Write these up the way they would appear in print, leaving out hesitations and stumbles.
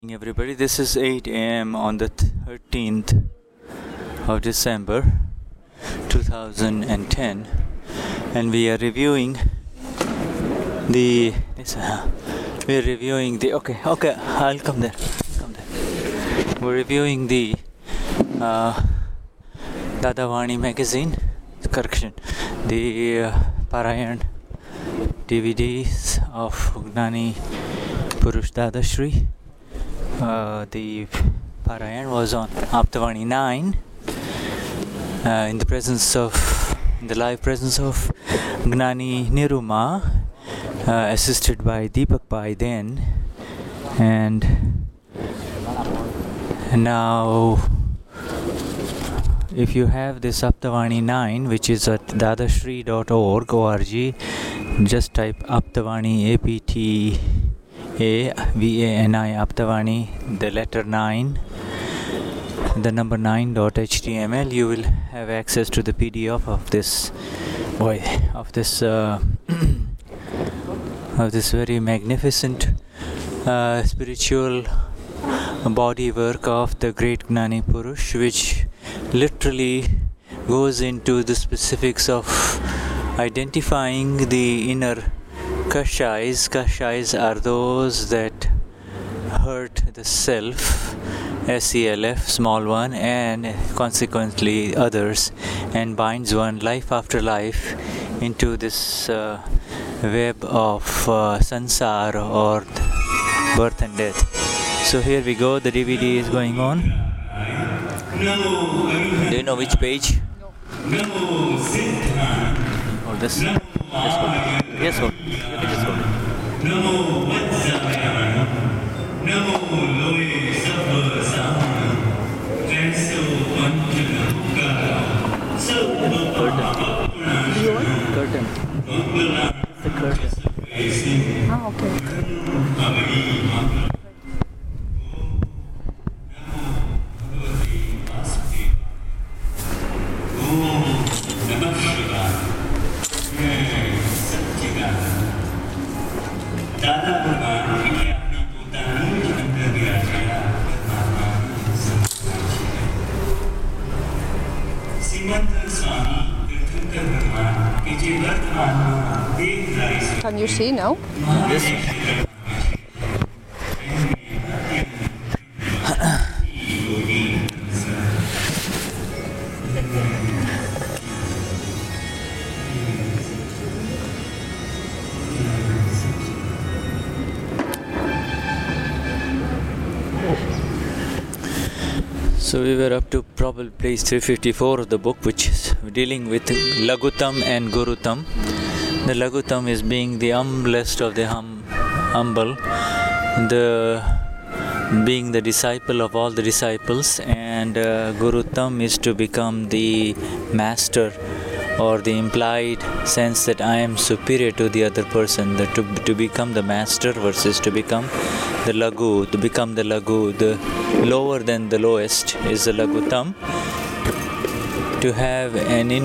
Everybody, this is 8 a.m. on the 13th of December 2010, and we are reviewing the okay, I'll come there. We're reviewing the Dadavani magazine, the Parayan DVDs of Gnani Purush Dadashri. The Parayan was on Aptavani 9 in the live presence of Gnani Niruma, assisted by Deepak Pai then, and now if you have this Aptavani 9, which is at dadashri.org, just type Aptavani APTAVANI Aptavani, the letter 9, the number 9.html. You will have access to the PDF of this of this very magnificent spiritual body work of the great Gnani Purush, which literally goes into the specifics of identifying the inner Kashais. Kashais are those that hurt the self, SELF, small one, and consequently others, and binds one life after life into this web of sansar, or birth and death. So here we go, the DVD is going on. Do you know which page? Oh, this one. Yes, hold. You can just hold it. Curtain. It's the curtain. Ah, okay. Can you see now? This. So we were up to probably page 354 of the book, which is dealing with Lagutam and Gurutam. The Lagutam is being the humblest of the humble, being the disciple of all the disciples, and Gurutam is to become the master, or the implied sense that I am superior to the other person, that to become the master versus to become the Lagu, the lower than the lowest is the Lagutam. To have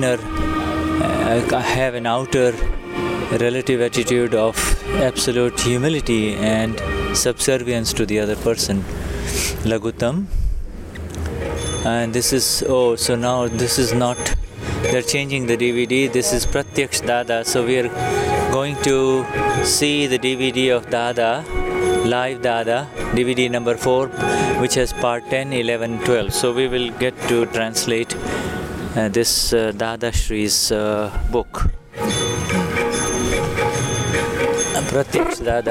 an outer relative attitude of absolute humility and subservience to the other person, Lagutam. And this is, so now this is not, they're changing the DVD, this is Pratyaksh Dada. So we are going to see the DVD of Dada, Live Dada, DVD number 4, which has part 10, 11, 12. So we will get to translate this Dada Shri's book. Pratyaksh Dada.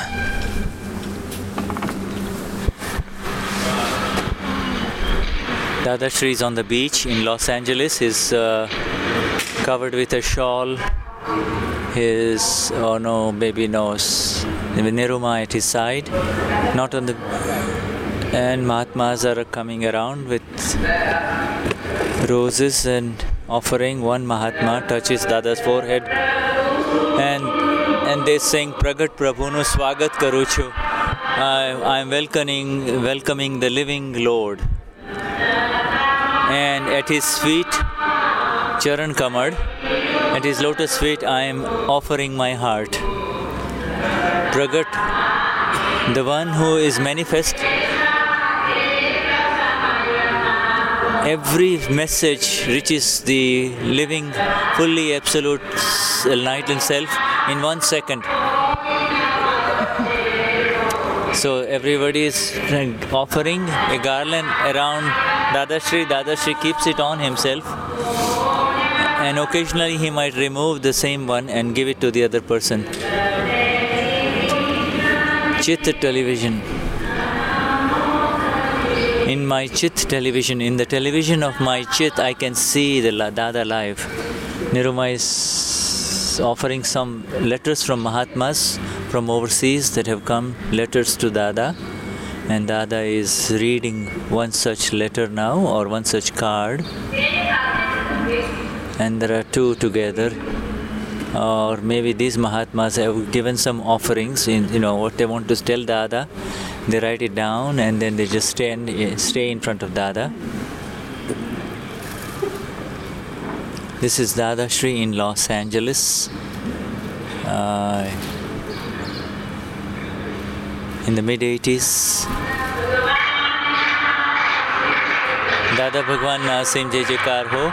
Dada Shri is on the beach in Los Angeles. He's covered with a shawl. His, baby knows, Niruma at his side. Not on the, and Mahatmas are coming around with roses and offering. One Mahatma touches Dada's forehead, and they sing Pragat Prabhunu Swagat Karuchu. I am welcoming the living Lord. And at his feet, Charan Kamad, at his lotus feet, I am offering my heart. Pragat the one who is manifest, every message reaches the living, fully absolute enlightened self in 1 second. So everybody is offering a garland around Dadashri. Dadashri keeps it on himself, and occasionally he might remove the same one and give it to the other person. Chit television. In my Chit television, in the television of my Chit, I can see the Dada live. Nirumai is offering some letters from Mahatmas from overseas that have come, letters to Dada. And Dada is reading one such letter now, or one such card. And there are two together. Or maybe these Mahatmas have given some offerings, in what they want to tell Dada. They write it down and then they just stay in front of Dada. This is Dadashri in Los Angeles. In the mid-80s. Dada Bhagwan Nasim Jai Jaikar Ho.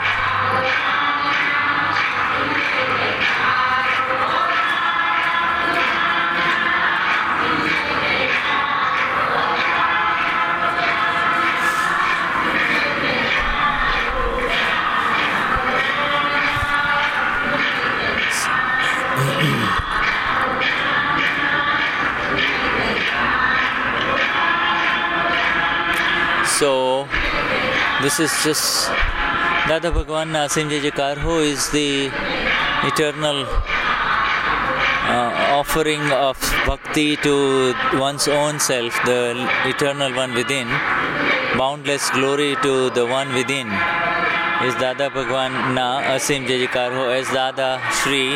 So, this is just Dada Bhagwan Nasim Jai Jaikar Ho is the eternal offering of bhakti to one's own self, the eternal one within. Boundless glory to the one within is Dada Bhagwan Nasim Jai Jaikar Ho, as Dada Shri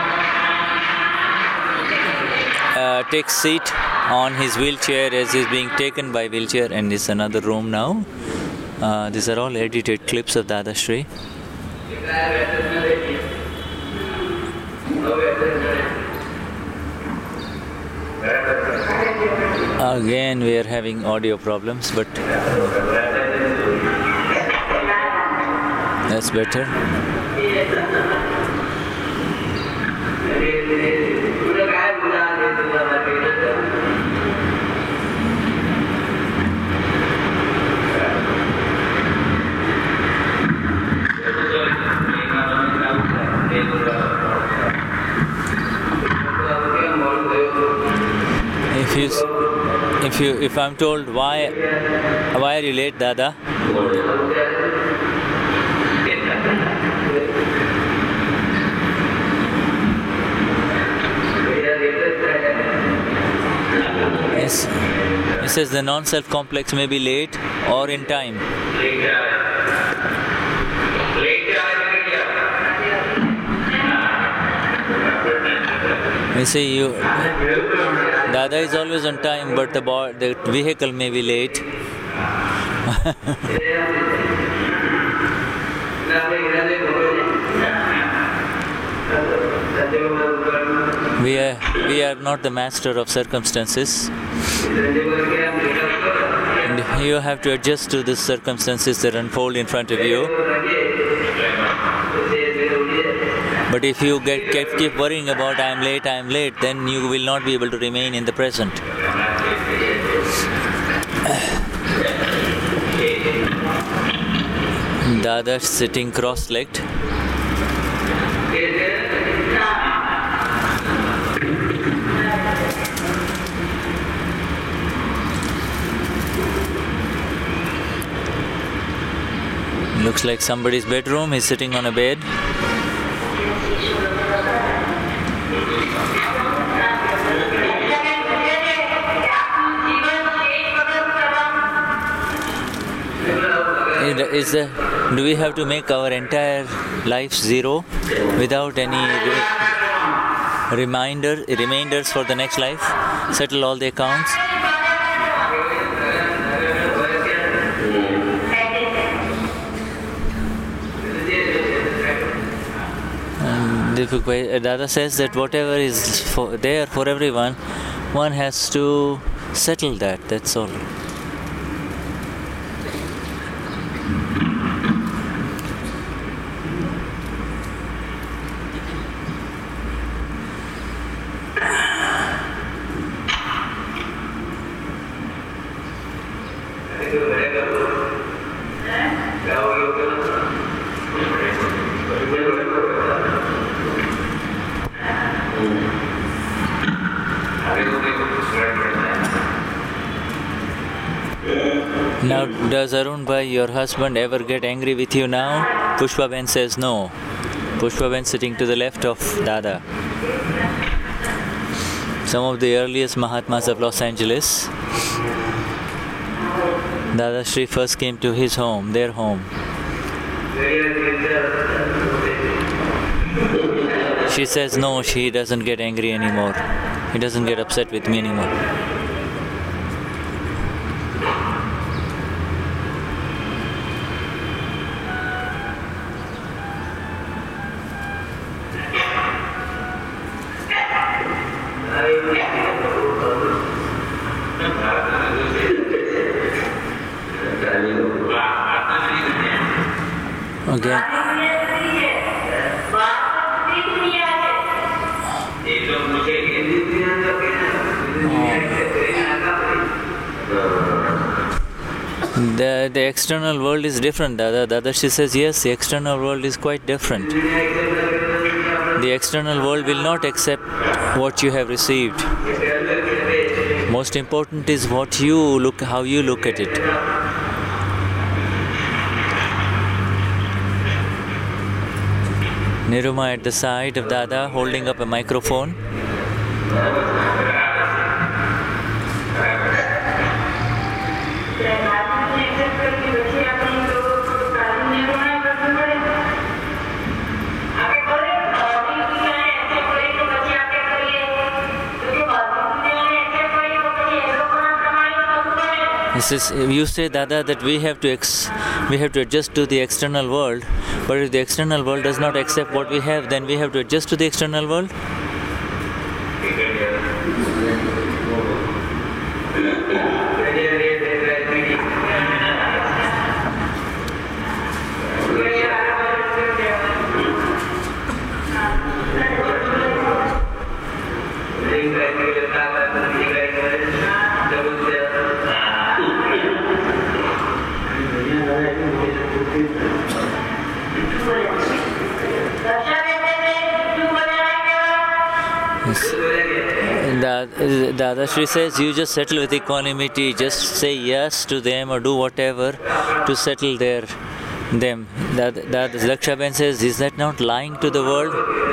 takes seat on his wheelchair as he's being taken by wheelchair, and it's another room now. These are all edited clips of Dada Shri. Again we are having audio problems, but that's better. If I'm told why are you late, Dada? Yes. It says the non-self complex may be late or in time. You see, Dada is always on time, but the vehicle may be late. We are not the master of circumstances. And you have to adjust to the circumstances that unfold in front of you. But if you keep worrying about I am late, then you will not be able to remain in the present. Dada sitting cross-legged. Looks like somebody's bedroom. He's sitting on a bed. Do we have to make our entire life zero without any reminders for the next life? Settle all the accounts? Dada says that whatever is there for everyone, one has to settle that, that's all. Now, does Arun Bhai, your husband, ever get angry with you now? Pushpaben says no. Pushpaben sitting to the left of Dada. Some of the earliest Mahatmas of Los Angeles. Dada Shri first came to his home, their home. She says no, she doesn't get angry anymore. He doesn't get upset with me anymore. Again. The external world is different, Dada. She says yes, the external world is quite different. The external world will not accept what you have received. Most important is what you look, how you look at it. Niruma at the side of Dada holding up a microphone. You say, Dada, that we have to adjust to the external world, but if the external world does not accept what we have, then we have to adjust to the external world? Dada Shri says you just settle with equanimity, just say yes to them or do whatever to settle them. Lakshaben says, is that not lying to the world?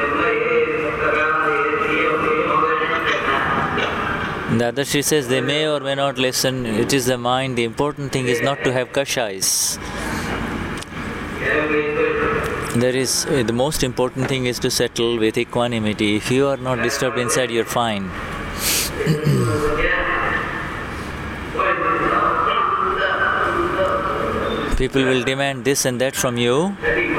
Dada Shri says they may or may not listen, it is the mind, the important thing is not to have kashais. The most important thing is to settle with equanimity. If you are not disturbed inside, you're fine. People will demand this and that from you.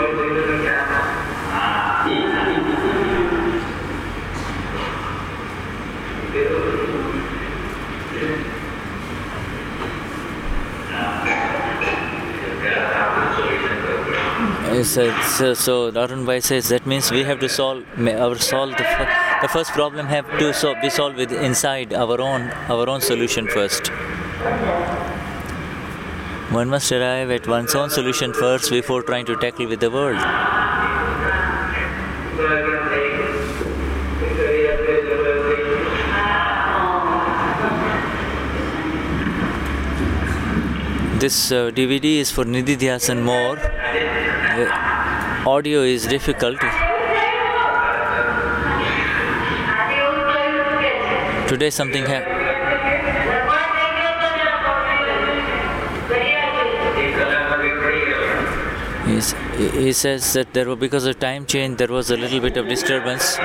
So Arun Bhai says that means we have to solve the first problem have to be solved with inside our own solution first. One must arrive at one's own solution first before trying to tackle with the world. This DVD is for Nididhyasan more. The audio is difficult. Today something happened. He says that because of time change, there was a little bit of disturbance.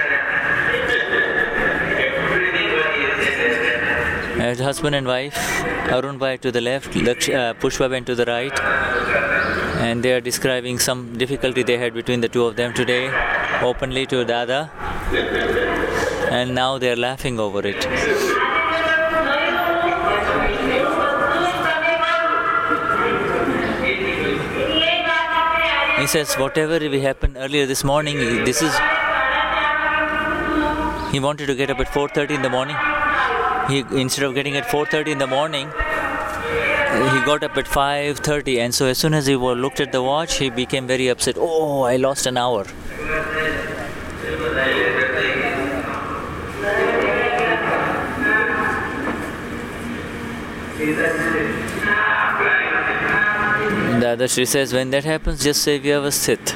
As husband and wife, Arun Bhai to the left, Pushpaben to the right, and they are describing some difficulty they had between the two of them today, openly to Dada, and now they are laughing over it. says, whatever we happened earlier this morning, this is... He wanted to get up at 4:30 in the morning. Instead of getting at 4:30 in the morning, he got up at 5:30, and so as soon as he looked at the watch, he became very upset. Oh, I lost an hour. Dada Shri says, when that happens, just say Vyavasthit.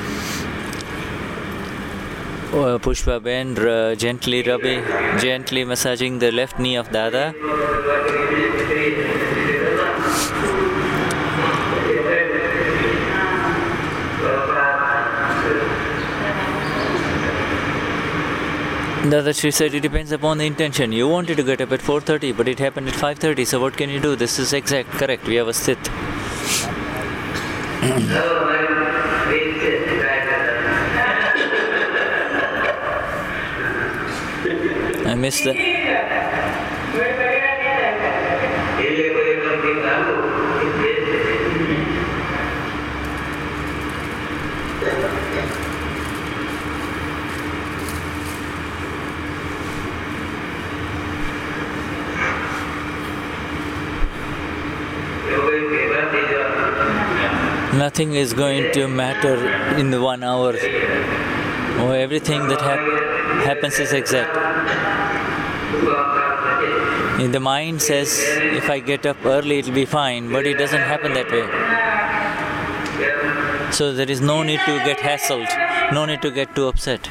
Pushpa Ben gently massaging the left knee of Dada. Dada Shri said, it depends upon the intention. You wanted to get up at 4:30, but it happened at 5:30. So what can you do? This is correct. Vyavasthit. I missed that. Nothing is going to matter in the 1 hour. Oh, everything that happens is exact. The mind says, if I get up early, it'll be fine, but it doesn't happen that way. So there is no need to get hassled, no need to get too upset.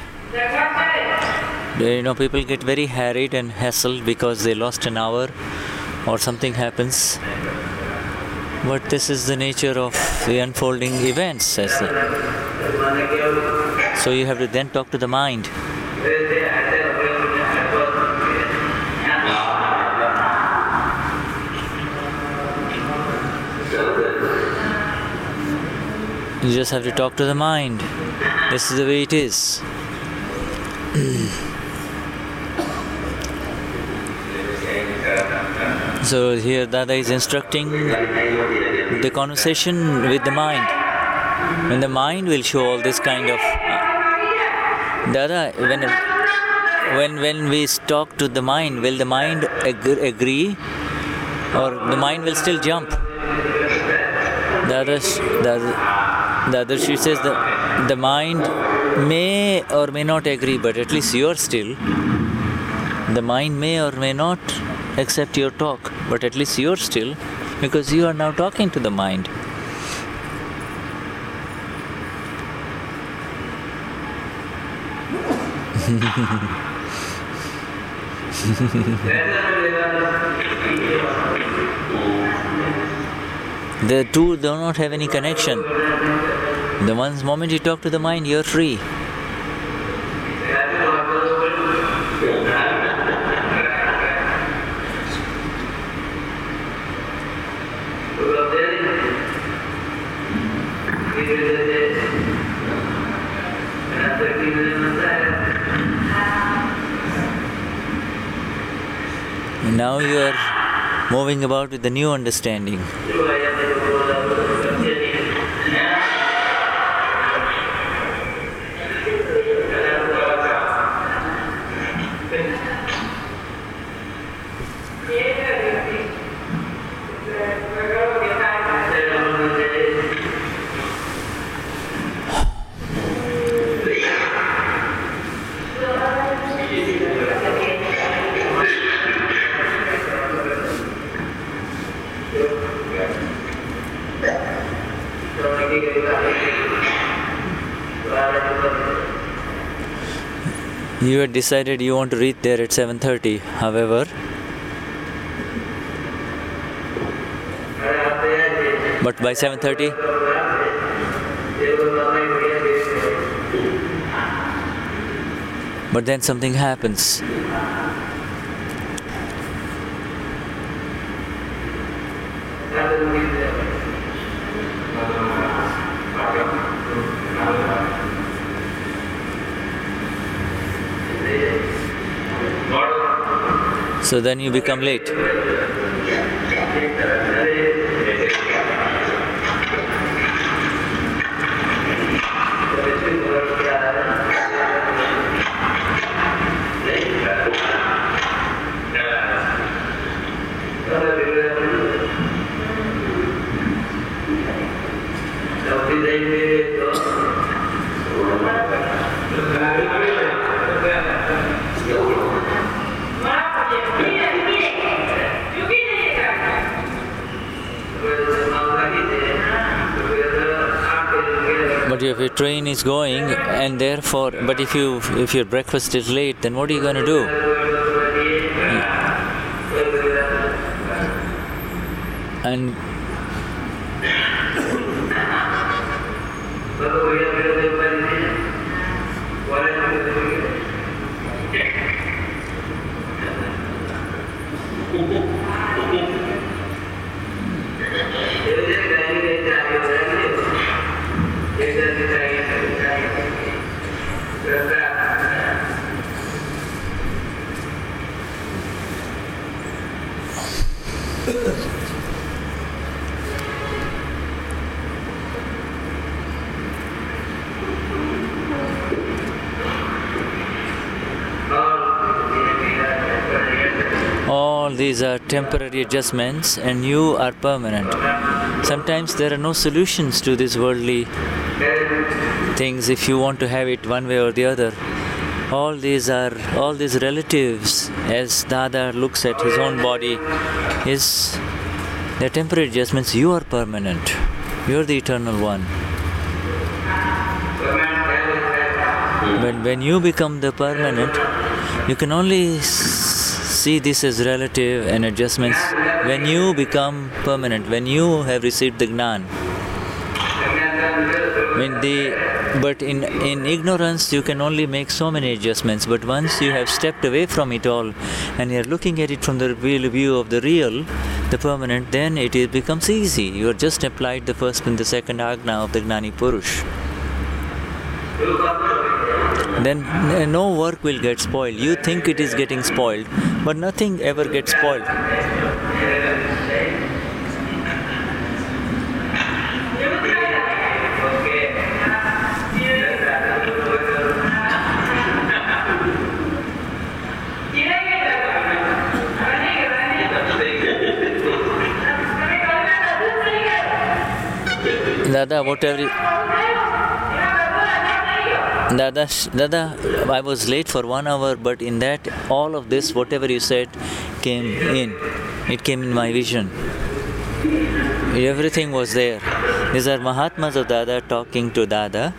People get very harried and hassled because they lost an hour or something happens. But this is the nature of the unfolding events. So you have to then talk to the mind. You just have to talk to the mind. This is the way it is. So here Dada is instructing the conversation with the mind. And the mind will show all this kind of... Dada, when we talk to the mind, will the mind agree? Or the mind will still jump? Dada Shri says the mind may or may not agree, but at least you are still. The mind may or may not accept your talk, but at least you are still, because you are now talking to the mind. The two do not have any connection. The moment you talk to the mind, you are free. Now you are moving about with the new understanding. You had decided you want to reach there at 7:30. However, but by 7:30, but then something happens. So then you become late. But if your train is going, and therefore, but if your breakfast is late, then what are you going to do? And all these are temporary adjustments and you are permanent. Sometimes there are no solutions to these worldly things if you want to have it one way or the other. All these relatives, as Dada looks at his own body, they're temporary adjustments. You are permanent. You are the eternal one. When you become the permanent, you can only see this as relative and adjustments when you become permanent, when you have received the Gnan. But in ignorance you can only make so many adjustments, but once you have stepped away from it all and you are looking at it from the real view of the real, the permanent, then it becomes easy. You have just applied the first and the second Agna of the Gnani Purush. Then no work will get spoiled. You think it is getting spoiled, but nothing ever gets spoiled. Dada, Dada, I was late for 1 hour, but in that, all of this, whatever you said, came in. It came in my vision. Everything was there. These are Mahatmas of Dada talking to Dada.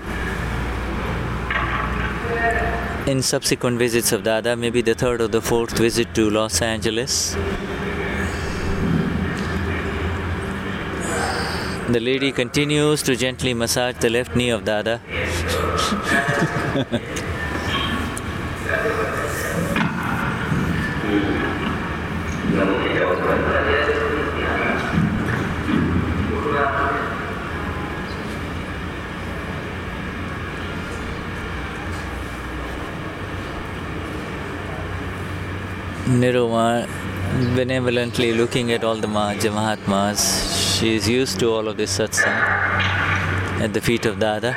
In subsequent visits of Dada, maybe the third or the fourth visit to Los Angeles, the lady continues to gently massage the left knee of Dada. Niruma benevolently looking at all the Mahatmas. She is used to all of this satsang at the feet of Dada.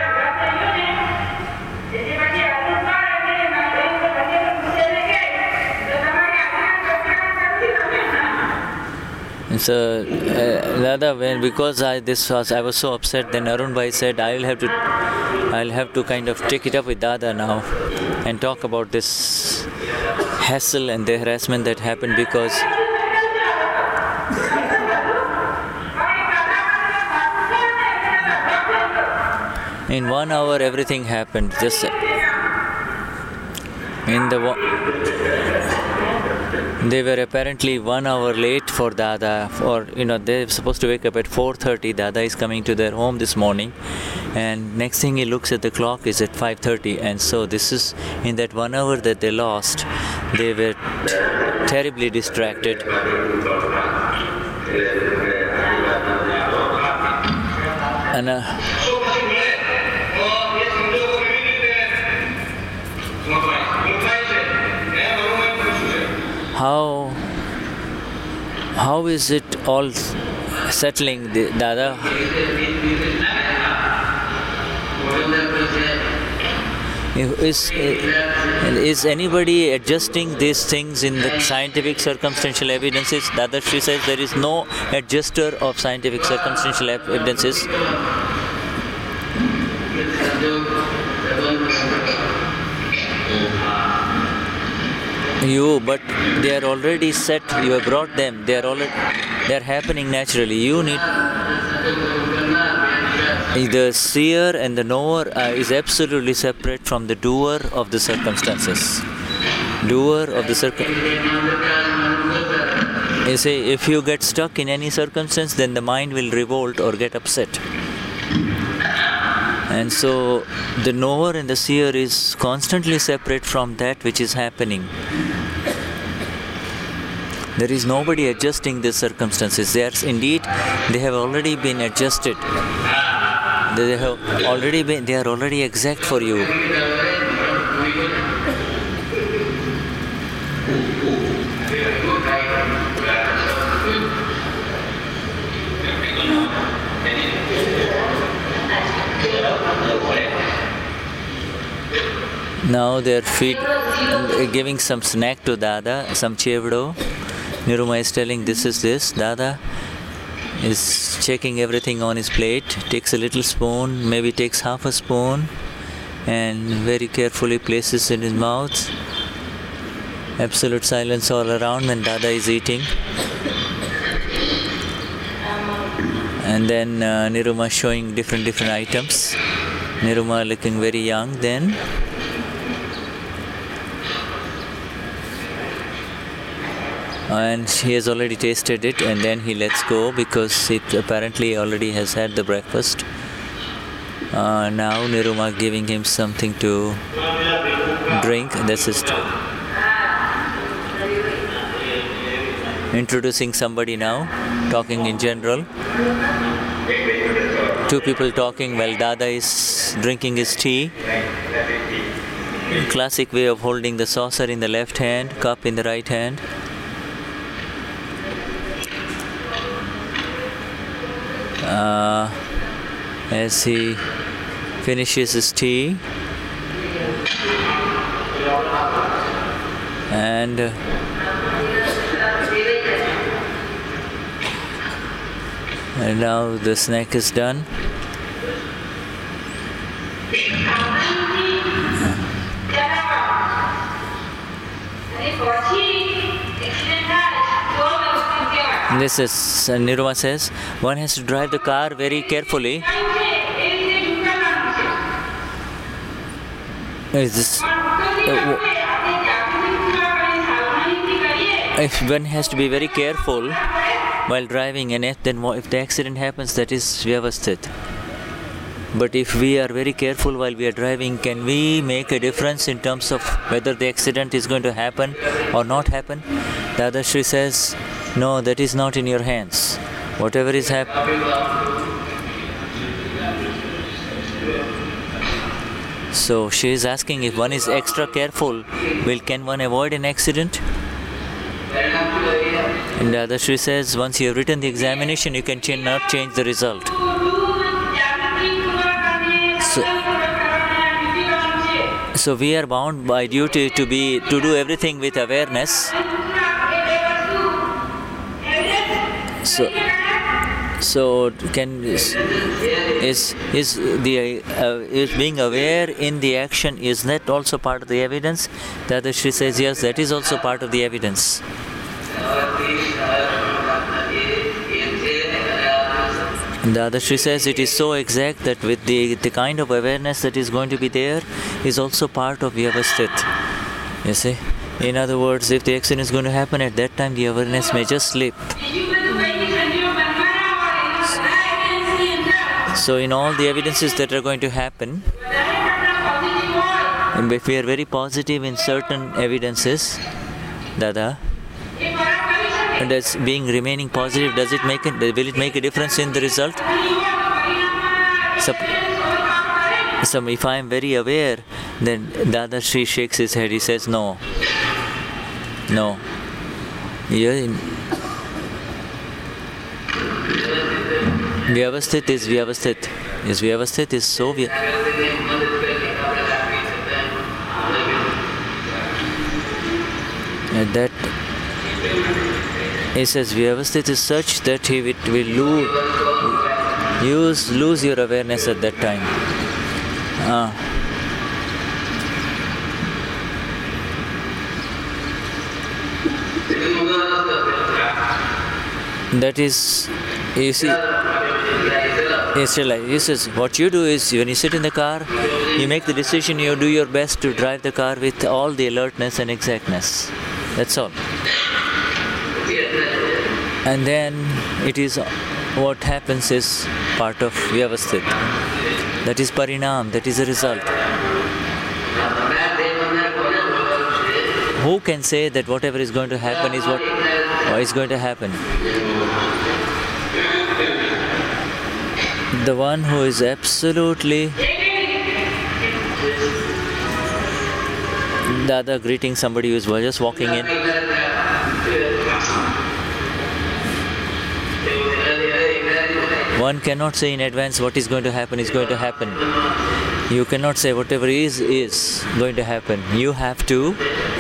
And so, Dada, because I was so upset, then Arun Bhai said, I'll have to kind of take it up with Dada now and talk about this hassle and the harassment that happened, because in 1 hour everything happened. Just they were apparently 1 hour late for Dada, or they're supposed to wake up at 4:30. Dada is coming to their home this morning, and next thing he looks at the clock is at 5:30, and so this is in that 1 hour that they lost. They were terribly distracted. And how is it all settling, Dada? Is anybody adjusting these things in the scientific circumstantial evidences? Dada Shri says there is no adjuster of scientific circumstantial evidences. But they are already set. You have brought them. They are happening naturally. You need. The seer and the knower is absolutely separate from the doer of the circumstances. Doer of the you see, if you get stuck in any circumstance, then the mind will revolt or get upset. And so the knower and the seer is constantly separate from that which is happening. There is nobody adjusting the circumstances. They have already been adjusted. They are already exact for you. Now they are giving some snack to Dada, some chevdo. Niruma is telling this is this. Dada is checking everything on his plate, takes a little spoon, maybe takes half a spoon, and very carefully places it in his mouth. Absolute silence all around when Dada is eating. And then Niruma showing different items. Niruma looking very young then. And he has already tasted it, and then he lets go because it apparently already has had the breakfast. Now Niruma giving him something to drink. That's his introducing somebody now, talking in general. Two people talking while Dada is drinking his tea. Classic way of holding the saucer in the left hand, cup in the right hand. As he finishes his tea, and now the snack is done. This is, Niruma says, one has to drive the car very carefully. One has to be very careful while driving, and if the accident happens, that is vyavasthit. But if we are very careful while we are driving, can we make a difference in terms of whether the accident is going to happen or not happen? Dadashri says, no, that is not in your hands. Whatever is happening. So she is asking, if one is extra careful, can one avoid an accident? And Dadashri says, once you have written the examination, you can not change the result. So we are bound by duty to do everything with awareness. So is being aware in the action, is that also part of the evidence? Dadashri says yes, that is also part of the evidence. Dadashri says it is so exact that with the kind of awareness that is going to be there is also part of vyavasthit. You see? In other words, if the accident is going to happen at that time, the awareness may just slip. So in all the evidences that are going to happen, and if we are very positive in certain evidences, Dada, and as remaining positive, will it make a difference in the result? So if I am very aware, then Dadashri shakes his head. He says, no. Vyavasthit is vyavasthit. Yes, vyavasthit is so that he says vyavasthit is such that it will lose your awareness at that time. That is, you see, Yes, this is what you do is when you sit in the car, you make the decision, you do your best to drive the car with all the alertness and exactness. That's all. And then it is what happens is part of Vyavasthit. That is Parinam, that is a result. Who can say that whatever is going to happen is what is going to happen? The one who is absolutely... Dada greeting somebody who is just walking in. One cannot say in advance what is going to happen is going to happen. You cannot say whatever is going to happen. You have to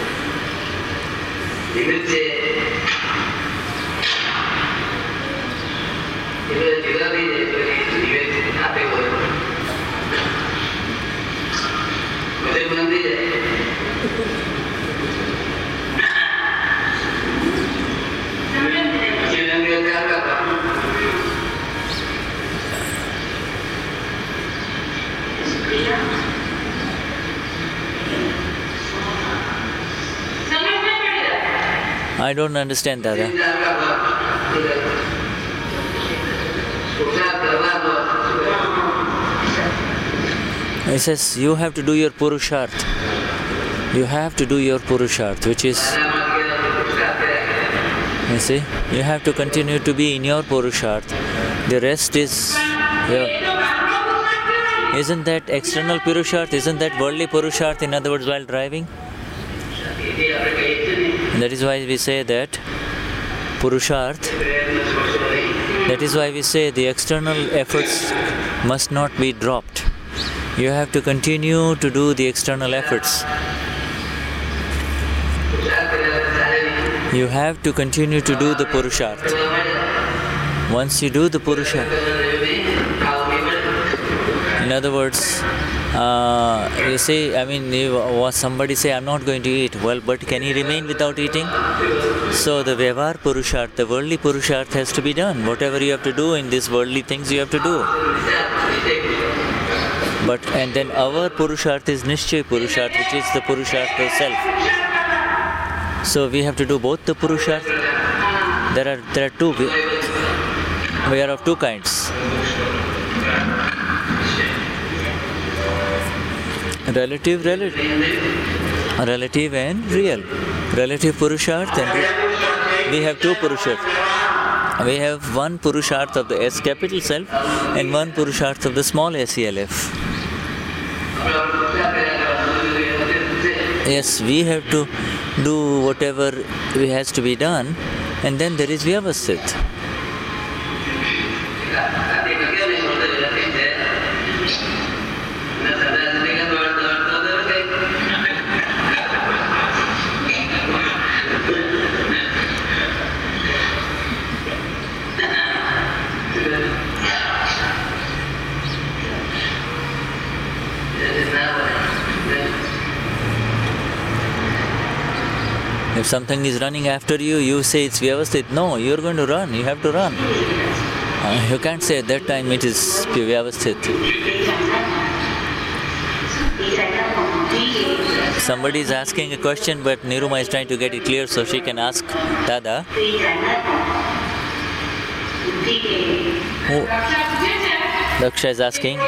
I don't understand, Dada. He says you have to do your Purusharth. You have to do your Purusharth, which is, you see, you have to continue to be in your Purusharth. The rest is isn't that external Purusharth? Isn't that worldly Purusharth, in other words, while driving? That is why we say that Purusharth, that is why we say the external efforts must not be dropped. You have to continue to do the external efforts. You have to continue to do the Purusharth. Once you do the Purusharth, in other words, you say, somebody say, I'm not going to eat. Well, but can he remain without eating? So the Vyavhar Purusharth, the worldly Purusharth has to be done. Whatever you have to do in these worldly things, you have to do. And then our Purusharth is Nishchay Purusharth, which is the Purusharth of self. So we have to do both the Purusharth. There are two. We are of two kinds. Relative and real. Relative Purusharth and real. We have two Purusharth. We have one Purusharth of the S capital self and one Purusharth of the small SELF. Yes, we have to do whatever has to be done, and then there is Vyavasthit. If something is running after you, you say it's Vyavasthit. No, you're going to run. You have to run. You can't say at that time it is Vyavasthit. Somebody is asking a question, but Niruma is trying to get it clear so she can ask Dada. Daksha is asking,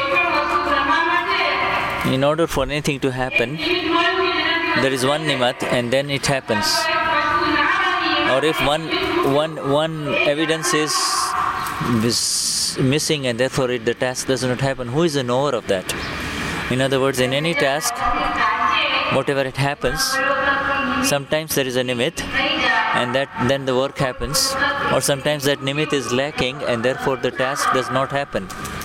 in order for anything to happen, there is one nimat and then it happens. Or if one evidence is missing and therefore the task does not happen, who is the knower of that? In other words, in any task, whatever it happens, sometimes there is a nimit and then the work happens, or sometimes that nimit is lacking and therefore the task does not happen.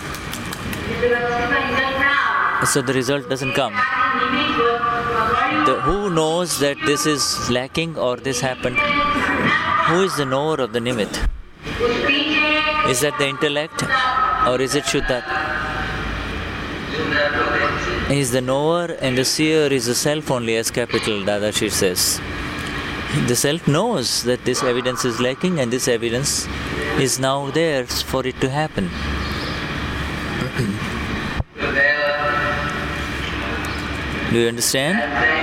So the result doesn't come. Who knows that this is lacking or this happened? Who is the knower of the nimit? Is that the intellect or is it Shuddhat? Is the knower and the seer is the self only, as capital Dadashi says. The self knows that this evidence is lacking and this evidence is now there for it to happen. Do you understand?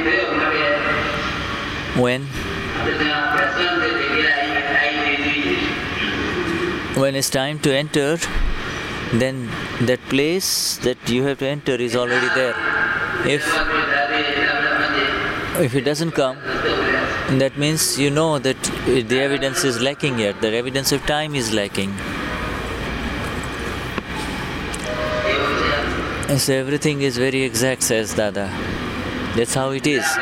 When it's time to enter, then that place that you have to enter is already there. If it doesn't come, that means you know that the evidence is lacking yet, the evidence of time is lacking. And so everything is very exact, says Dada. That's how it is.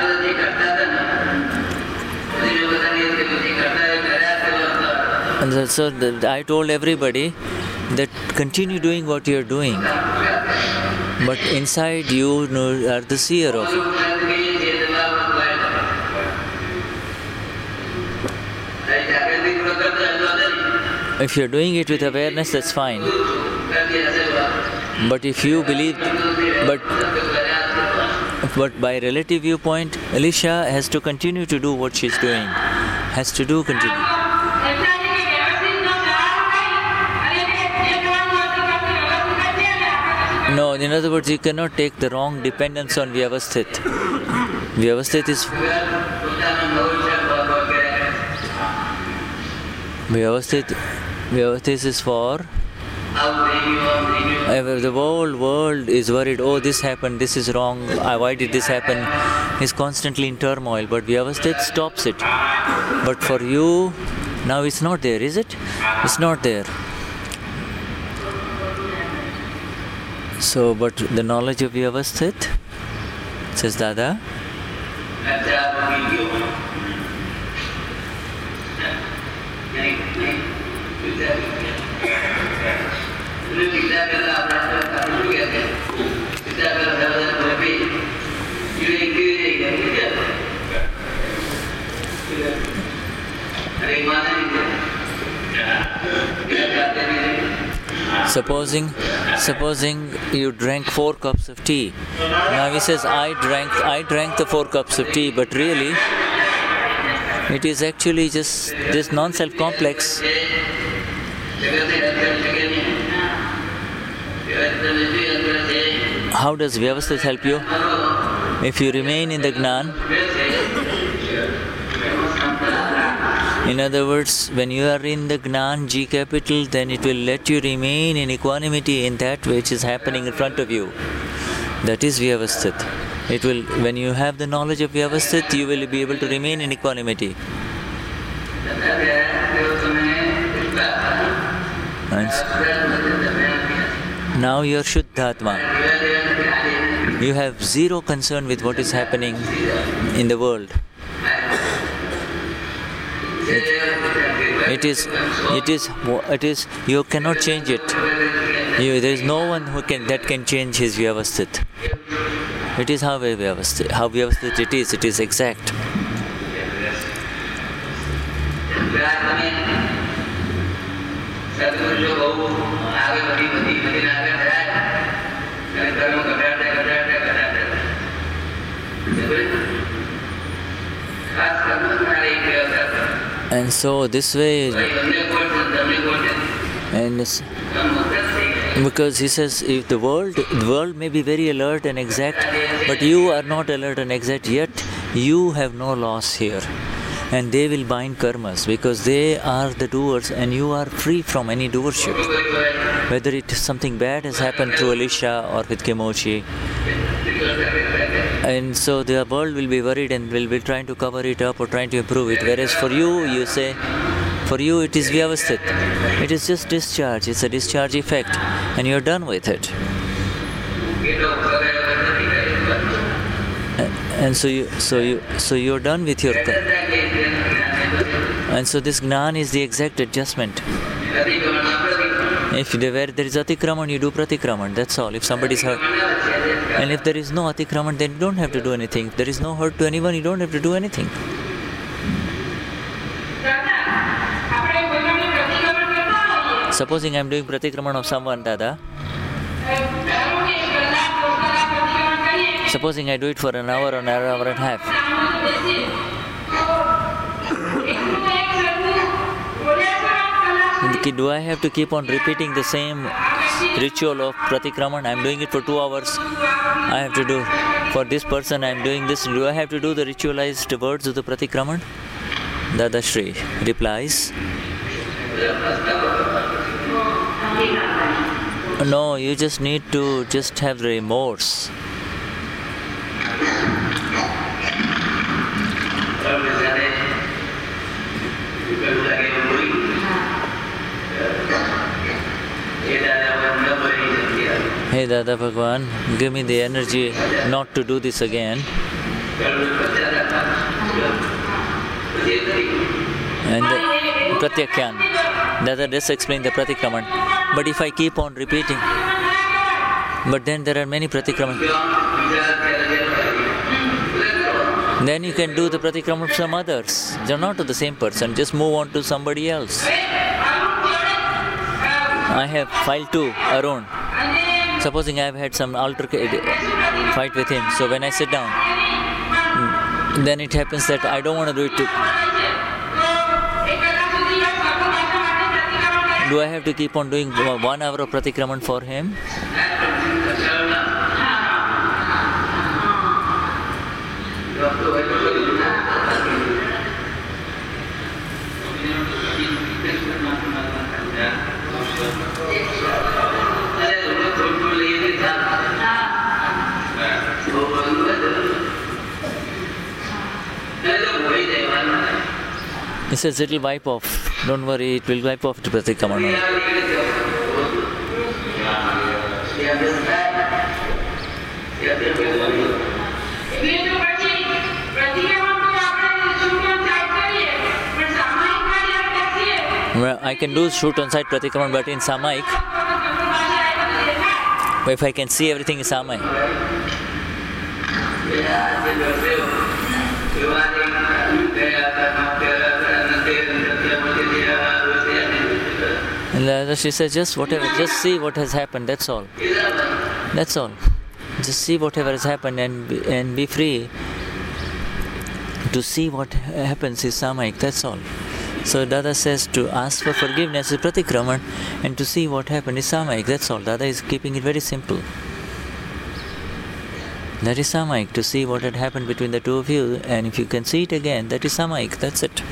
And so I told everybody that continue doing what you are doing, but inside you are the seer of it. If you are doing it with awareness, that's fine. But if you believe, but by relative viewpoint, Alicia has to continue to do what she's doing. Has to do continue. No, in other words, you cannot take the wrong dependence on Vyavasthit. Vyavasthit is for the whole world is worried, oh, this happened, this is wrong, why did this happen? Is constantly in turmoil, but Vyavasthit stops it. But for you, now it's not there, is it? It's not there. So, but the knowledge of Vyavasthit, says Dada, Supposing you drank 4 cups of tea. Now he says, I drank the 4 cups of tea, but really, it is actually just this non-self complex. How does Vyavasthit help you? If you remain in the Gnan, in other words, when you are in the Gnan G capital, then it will let you remain in equanimity in that which is happening in front of you. That is Vyavasthit. It will, when you have the knowledge of Vyavasthit, you will be able to remain in equanimity. Now you are Shuddhatma. You have zero concern with what is happening in the world. It is. You cannot change it. There is no one that can change his Vyavasthit. It is how Vyavasthit it is. It is exact. And so this way, and because he says, if the world may be very alert and exact, but you are not alert and exact yet, you have no loss here. And they will bind karmas because they are the doers and you are free from any doership. Whether it is something bad has happened through Alicia or with Kemochi. And so the world will be worried and will be trying to cover it up or trying to improve it. Whereas for you, you say, for you it is Vyavasthit. It is just discharge. It's a discharge effect, and you are done with it. And so you are done with your. And so this Gnan is the exact adjustment. If there is Atikraman, you do Pratikraman. That's all. If somebody is hurt. And if there is no Atikraman, then you don't have to do anything. If there is no hurt to anyone, you don't have to do anything. Supposing I am doing Pratikraman of someone, Dada. Supposing I do it for an hour or an hour and a half. Do I have to keep on repeating the same ritual of Pratikraman. I am doing it for 2 hours. I have to do, for this person I am doing this. Do I have to do the ritualized words of the Pratikraman? Dada Shri replies, no, you just need to just have the remorse. Hey Dada Bhagwan, give me the energy not to do this again. And Pratyakyan, Dada just explained the Pratikraman. But if I keep on repeating, but then there are many Pratikraman. Then you can do the Pratikraman of some others. They're not to the same person, just move on to somebody else. I have file 2, Arun. Supposing I have had some fight with him, so when I sit down, then it happens that I don't want to do it too. Do I have to keep on doing 1 hour of Pratikraman for him? He says it will wipe off. Don't worry, it will wipe off the Pratikraman. Well, I can do shoot on site Pratikraman, but in Samaik, if I can see everything in Samaik. And she says, just see what has happened, that's all. That's all. Just see whatever has happened and be free to see what happens is Samaik, that's all. So Dada says to ask for forgiveness is Pratikraman and to see what happened is Samaik, that's all. Dada is keeping it very simple. That is Samaik, to see what had happened between the two of you, and if you can see it again, that is Samaik, that's it.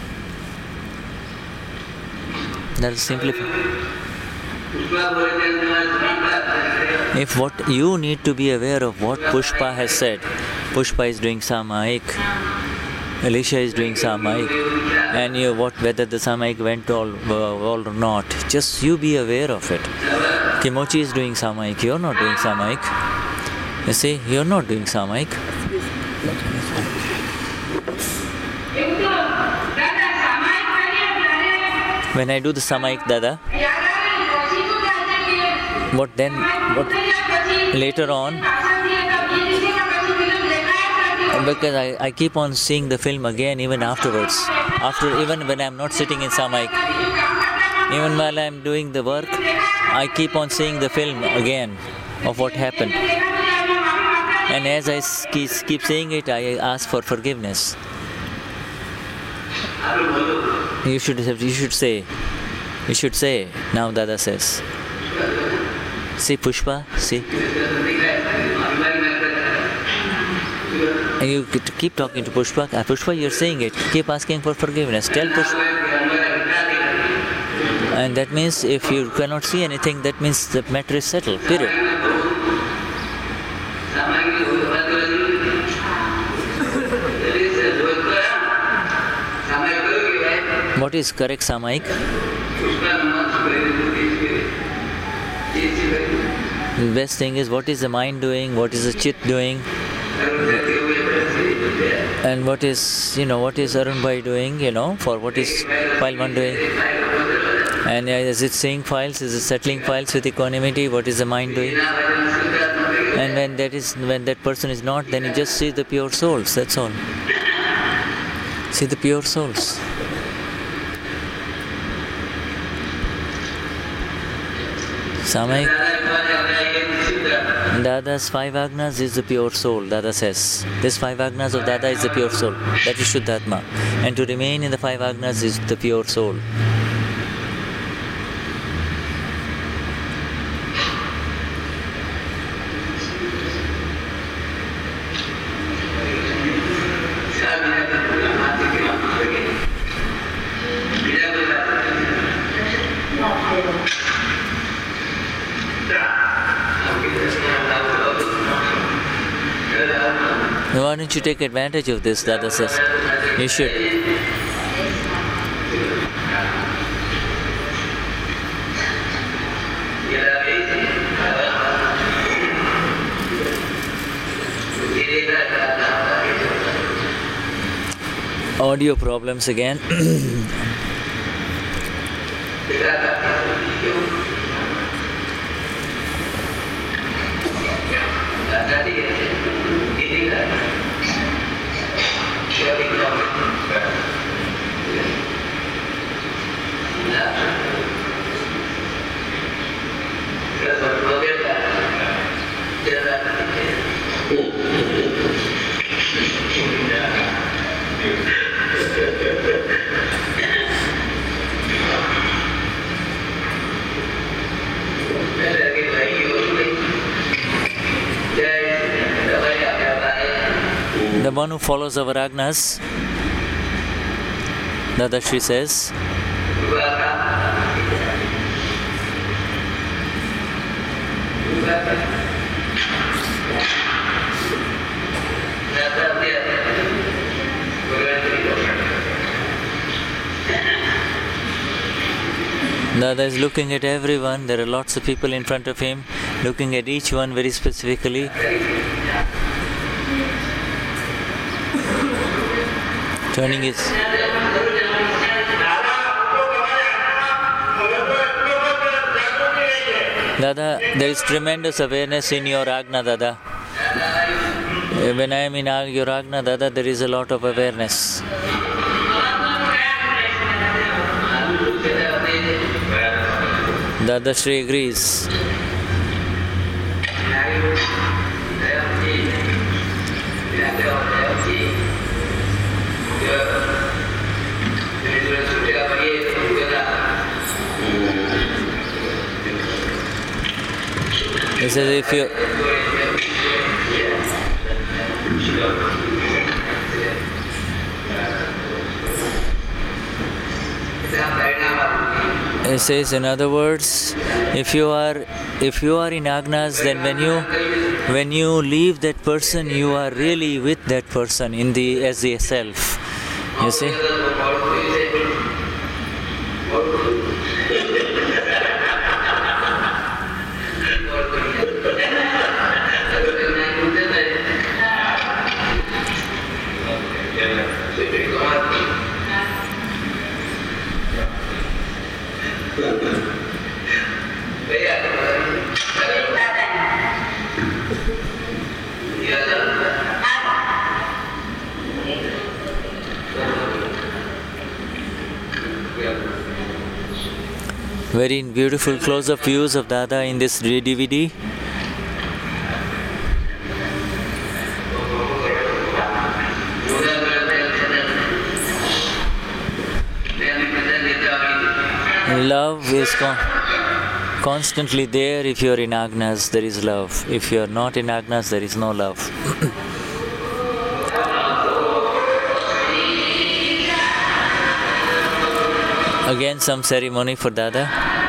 That is simply. If what you need to be aware of what Pushpa has said, Pushpa is doing Samaik, Alicia is doing Samaik, and whether the Samaik went all or not, just you be aware of it. Kimochi is doing Samaik, you're not doing Samaik. You see, you're not doing Samaik. When I do the Samaik, Dada, what later on, because I keep on seeing the film again even afterwards, even when I'm not sitting in Samaik, even while I'm doing the work, I keep on seeing the film again of what happened. And as I keep saying it, I ask for forgiveness. You should say, now Dada says. See Pushpa, see. And you keep talking to Pushpa. Pushpa, you're saying it. Keep asking for forgiveness. Tell Pushpa. And that means if you cannot see anything, that means the matter is settled, period. What is correct Samaik? The best thing is what is the mind doing, what is the chit doing, and what is Arun Bhai doing, for what is file 1 doing. And is it seeing files, is it settling files with equanimity, what is the mind doing? And when that person is not, then you just see the pure souls, that's all. See the pure souls. Samaik, Dada's 5 agnas is the pure soul, Dada says. This 5 agnas of Dada is the pure soul. That is Shuddhatma. And to remain in the 5 agnas is the pure soul. Why don't you take advantage of this, Dada says? You should. Audio problems again. The one who follows our agnas, Dada Shri says, Dada is looking at everyone. There are lots of people in front of him, looking at each one very specifically. Turning his Dada, there is tremendous awareness in your Agna, Dada. When I am in your Agna, Dada, there is a lot of awareness. Dada Shri agrees. He says if you He says, in other words, if you are in agnas, then when you leave that person, you are really with that person as the self. You see? Very beautiful close-up views of Dada in this DVD. Love is constantly there. If you are in agnas, there is love. If you are not in agnas, there is no love. Again, some ceremony for Dada.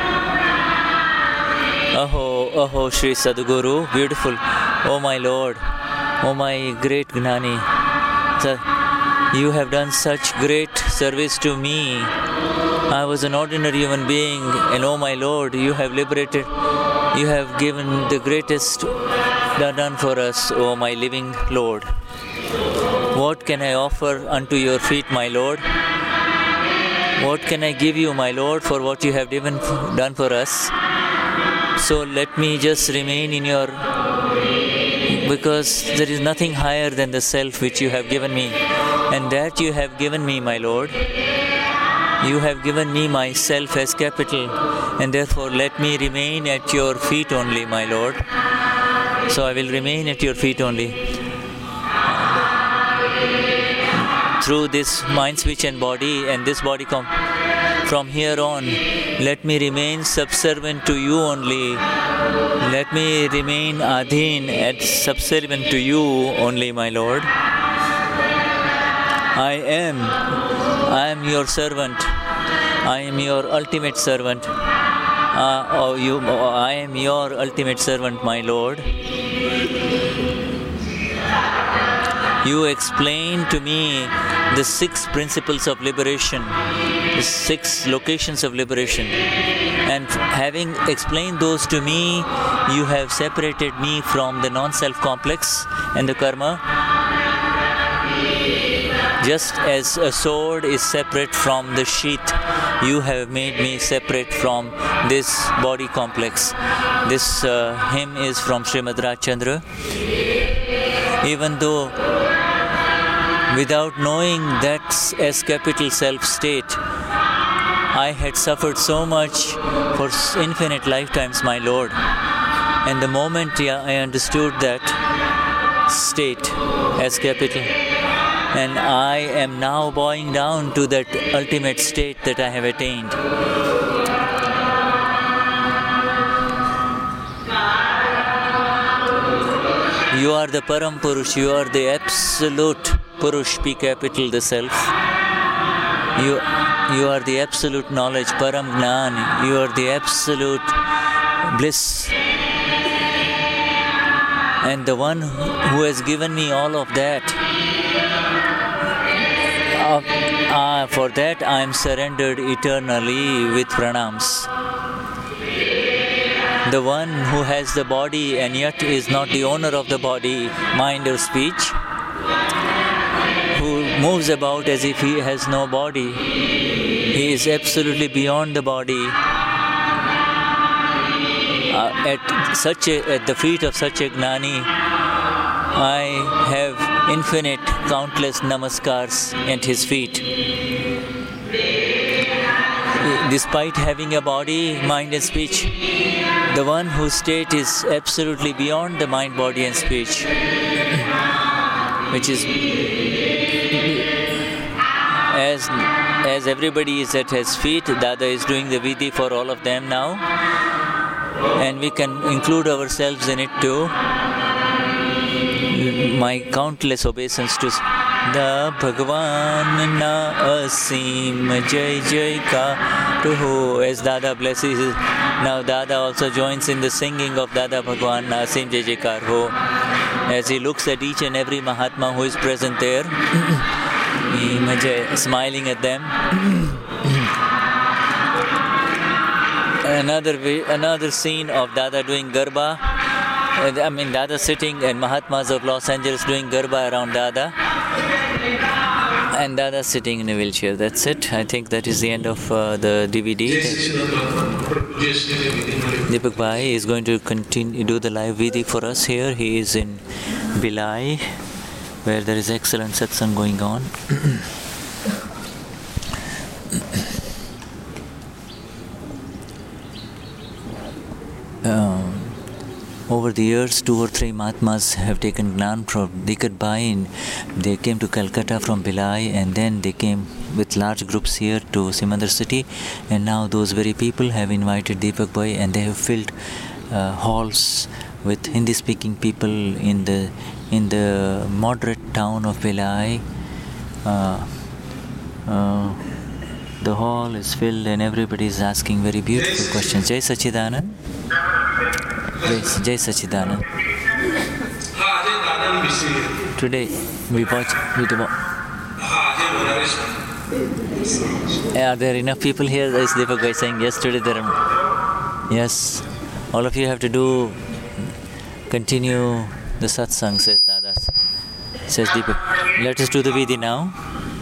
Aho, Shri Sadhguru, beautiful. Oh my Lord, oh my great Gnani. You have done such great service to me. I was an ordinary human being, and oh my Lord, you have liberated, you have given the greatest done for us, oh my living Lord. What can I offer unto your feet, my Lord? What can I give you, my Lord, for what you have done for us? So let me just remain in your, because there is nothing higher than the self which you have given me, and that you have given me, my Lord. You have given me myself as capital, and therefore let me remain at your feet only, my Lord. So I will remain at your feet only. Through this mind, speech and body, and this body from here on, let me remain subservient to you only. Let me remain adhin and subservient to you only, my Lord. I am your servant. I am your ultimate servant. I am your ultimate servant, my Lord. you explained to me the 6 principles of liberation, the 6 locations of liberation. And having explained those to me, you have separated me from the non-self complex and the karma. Just as a sword is separate from the sheath, you have made me separate from this body complex. This hymn is from Srimad Rajchandra. Even though without knowing that S capital self state, I had suffered so much for infinite lifetimes, my Lord. And the moment I understood that state, S capital, and I am now bowing down to that ultimate state that I have attained. You are the Param Purush, you are the absolute Purush, P capital, the self. You are the absolute knowledge, Param Gnan. You are the absolute bliss. And the one who has given me all of that, for that I am surrendered eternally with pranams. The one who has the body and yet is not the owner of the body, mind or speech, who moves about as if he has no body, he is absolutely beyond the body. At the feet of such a Gnani, I have infinite, countless namaskars at his feet. Despite having a body, mind and speech, the one whose state is absolutely beyond the mind, body and speech, which is as everybody is at his feet, Dada is doing the vidhi for all of them now, and we can include ourselves in it too. My countless obeisance to Da Bhagwan Na Asim Jai Jai Ka Tuho. As Dada blesses, now Dada also joins in the singing of Dada Bhagwan Na Asim Jai Jai Kar Ho. As he looks at each and every Mahatma who is present there, smiling at them. Another scene of Dada doing Garba. Dada sitting and Mahatmas of Los Angeles doing Garba around Dada. And Dada sitting in a wheelchair. That's it. I think that is the end of the DVD. Deepak Bhai is going to do the live vidhi for us here. He is in Bhilai, where there is excellent satsang going on. Over the years, 2 or 3 Mahatmas have taken Gnan from Deepak Bhai, and they came to Calcutta from Bhilai, and then they came with large groups here to Simandar city, and now those very people have invited Deepak Bhai, and they have filled halls with Hindi-speaking people in the moderate town of Bhilai. The hall is filled, and everybody is asking very beautiful questions. Jai Sachidanand. Jai Sachidanand. Today we watch. Are there enough people here? Is Deepak Bhai saying yesterday there are? Yes. All of you have to continue the satsang, says Dada. Says Deepak. Let us do the vidhi now.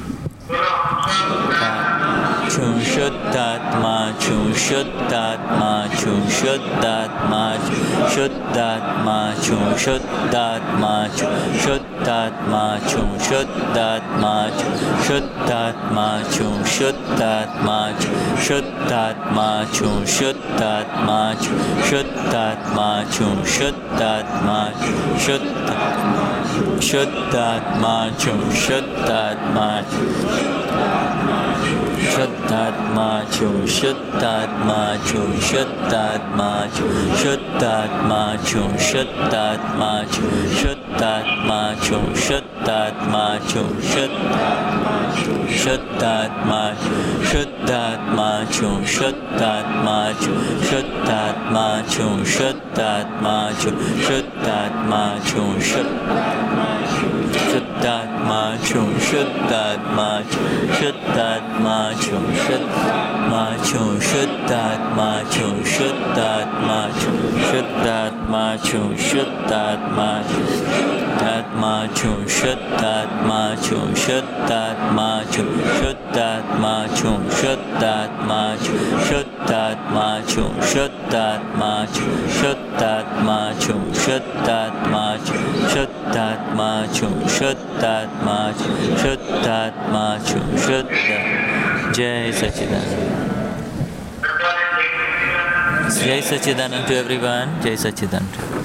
Chum Shuddhatma, Chum Shuddhatma, Chum Shuddhatma, Shuddhatma, Chum Shuddhatma, Shuddhatma, Chum Shuddhatma, Shuddhatma, Chum Shuddhatma, Shuddhatma, Chum Shuddhatma, Shuddhatma, Chum Shuddhatma, Shuddhatma, Chum Shuddhatma, Shuddhatma, Chum Shuddhatma, Chum Shuddhatma, Shuddhatma, Chum Shuddhatma, Shuddhatma, Chum Shuddhatma, Chum Shuddhatma, Shuddhatma, Chum Shuddhatma, Shuddhatma, Chum Shuddhatma, Shuddhatma, Chum Shuddhatma, Shuddhatma Chum Shuddhatma Shuddhatma Chum Shuddhatma Chum Shuddhatma Chum Shuddhatma Chum Shuddhatma Chum Shuddhatma Shuddhatma Chum Shuddhatma Chum Shuddhatma Chum Shuddhatma Chum Shuddhatma Chum Shuddhatma Chum Shuddhatma Chum Shuddhatma Chum Shuddhatma Chum Shuddhatma Chum Shuddhatma Chum Shuddhatma Chum Shuddhatma Jai Sachidanand. Jai Sachidanand to everyone. Jai Sachidanand.